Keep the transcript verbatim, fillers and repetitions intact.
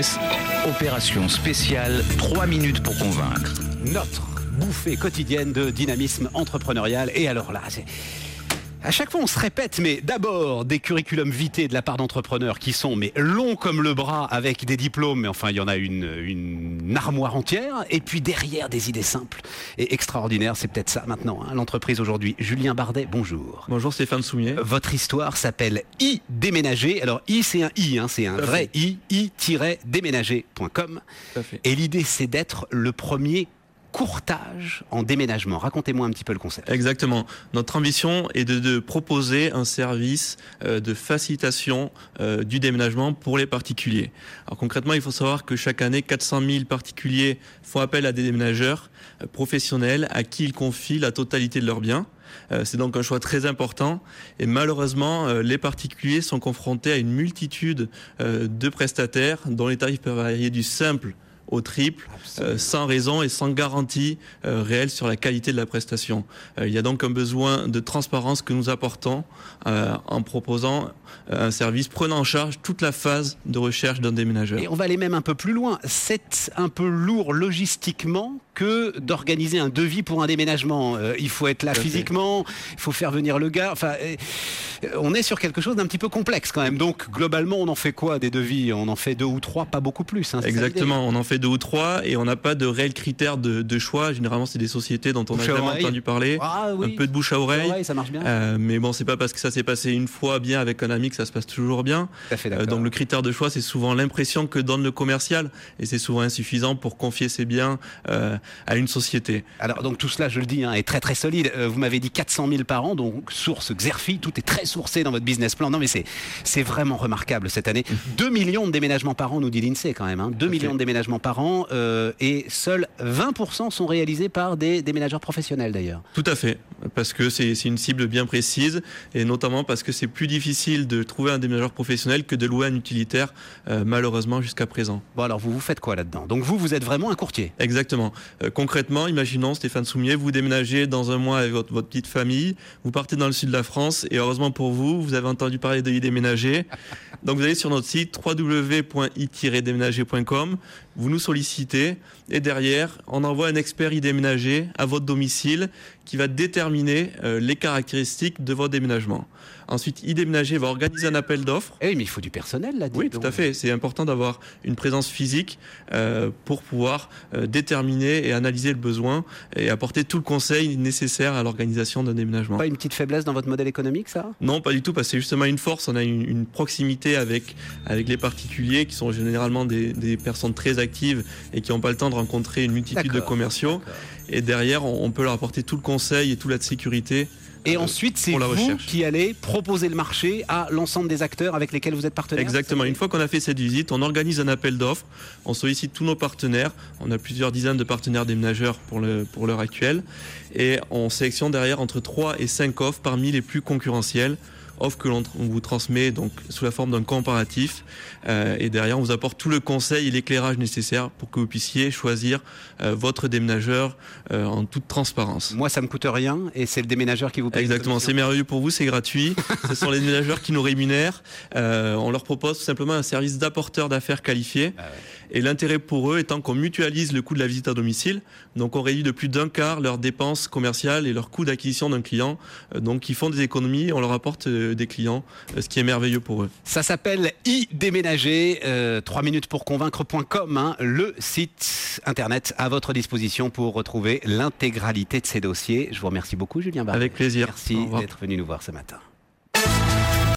Express, opération spéciale trois minutes pour convaincre. Notre bouffée quotidienne de dynamisme entrepreneurial. Et alors là, c'est... à chaque fois, on se répète, mais d'abord, des curriculums vitae de la part d'entrepreneurs qui sont mais longs comme le bras avec des diplômes, mais enfin, il y en a une, une armoire entière. Et puis derrière, des idées simples et extraordinaires. C'est peut-être ça maintenant, hein, l'entreprise aujourd'hui. Julien Bardet, bonjour. Bonjour Stéphane Soumier. Votre histoire s'appelle i-déménager. Alors, i, c'est un i, hein, c'est un vrai i, i-déménager point com. Et l'idée, c'est d'être le premier courtage en déménagement. Racontez-moi un petit peu le concept. Exactement. Notre ambition est de, de proposer un service euh, de facilitation euh, du déménagement pour les particuliers. Alors concrètement, il faut savoir que chaque année, quatre cent mille particuliers font appel à des déménageurs euh, professionnels à qui ils confient la totalité de leurs biens. Euh, c'est donc un choix très important et malheureusement, euh, les particuliers sont confrontés à une multitude euh, de prestataires dont les tarifs peuvent varier du simple au triple, euh, sans raison et sans garantie euh, réelle sur la qualité de la prestation. Euh, il y a donc un besoin de transparence que nous apportons euh, en proposant euh, un service prenant en charge toute la phase de recherche d'un déménageur. Et on va aller même un peu plus loin. C'est un peu lourd logistiquement que d'organiser un devis pour un déménagement. Euh, il faut être là physiquement, il faut faire venir le gars. Enfin, euh, on est sur quelque chose d'un petit peu complexe quand même. Donc globalement, on en fait quoi des devis? On en fait deux ou trois, pas beaucoup plus. Hein, exactement, on en fait deux ou trois et on n'a pas de réels critères de, de choix. Généralement, c'est des sociétés dont on a jamais entendu parler. Ah, oui. Un peu de bouche à oreille. oreille ça marche bien. Euh, mais bon, c'est pas parce que ça s'est passé une fois bien avec un ami que ça se passe toujours bien. Tout à fait, euh, donc le critère de choix, c'est souvent l'impression que donne le commercial et c'est souvent insuffisant pour confier ses biens euh, à une société. Alors donc tout cela, je le dis, hein, est très très solide. Euh, vous m'avez dit quatre cent mille par an, donc source Xerfi, tout est très sourcé dans votre business plan. Non mais c'est c'est vraiment remarquable cette année. deux millions de déménagements par an, nous dit l'INSEE quand même. Hein. deux millions de déménagements par an euh, et seuls vingt pour cent sont réalisés par des déménageurs professionnels d'ailleurs. Tout à fait, parce que c'est, c'est une cible bien précise et notamment parce que c'est plus difficile de trouver un déménageur professionnel que de louer un utilitaire euh, malheureusement jusqu'à présent. Bon alors vous vous faites quoi là-dedans? Donc vous, vous êtes vraiment un courtier? Exactement. Euh, concrètement, imaginons Stéphane Soumier, vous déménagez dans un mois avec votre, votre petite famille, vous partez dans le sud de la France et heureusement pour vous, vous avez entendu parler de i-déménager. Donc vous allez sur notre site w w w point i tiret déménager point com, vous nous sollicitez et derrière, on envoie un expert i-déménager à votre domicile qui va déterminer euh, les caractéristiques de votre déménagement. Ensuite, i-déménager va organiser un appel d'offres. Eh oui, mais il faut du personnel là. Oui, tout à fait. C'est important d'avoir une présence physique euh, pour pouvoir euh, déterminer et analyser le besoin et apporter tout le conseil nécessaire à l'organisation d'un déménagement. Pas une petite faiblesse dans votre modèle économique, ça? Non, pas du tout, parce que c'est justement une force. On a une, une proximité avec avec les particuliers qui sont généralement des, des personnes très actives et qui n'ont pas le temps de rencontrer une multitude D'accord, de commerciaux. d'accord. Et derrière, on, on peut leur apporter tout le conseil et toute la sécurité. Et ensuite, c'est vous recherche. qui allez proposer le marché à l'ensemble des acteurs avec lesquels vous êtes partenaire? Exactement. Une fois qu'on a fait cette visite, on organise un appel d'offres, on sollicite tous nos partenaires. On a plusieurs dizaines de partenaires déménageurs pour, le, pour l'heure actuelle. Et on sélectionne derrière entre trois et cinq offres parmi les plus concurrentielles. Offre que l'on on vous transmet donc sous la forme d'un comparatif euh, et derrière on vous apporte tout le conseil et l'éclairage nécessaire pour que vous puissiez choisir euh, votre déménageur euh, en toute transparence. Moi ça me coûte rien et c'est le déménageur qui vous paye. Exactement, c'est merveilleux pour vous, c'est gratuit. Ce sont les déménageurs qui nous rémunèrent. Euh, on leur propose tout simplement un service d'apporteur d'affaires qualifié. Ah ouais. Et l'intérêt pour eux étant qu'on mutualise le coût de la visite à domicile. Donc on réduit de plus d'un quart leurs dépenses commerciales et leurs coûts d'acquisition d'un client. Euh, donc ils font des économies et on leur apporte euh, des clients, euh, ce qui est merveilleux pour eux. Ça s'appelle i-déménager, euh, trois minutes pour convaincre point com, hein, le site internet à votre disposition pour retrouver l'intégralité de ces dossiers. Je vous remercie beaucoup Julien Bardet. Avec plaisir. Merci d'être venu nous voir ce matin.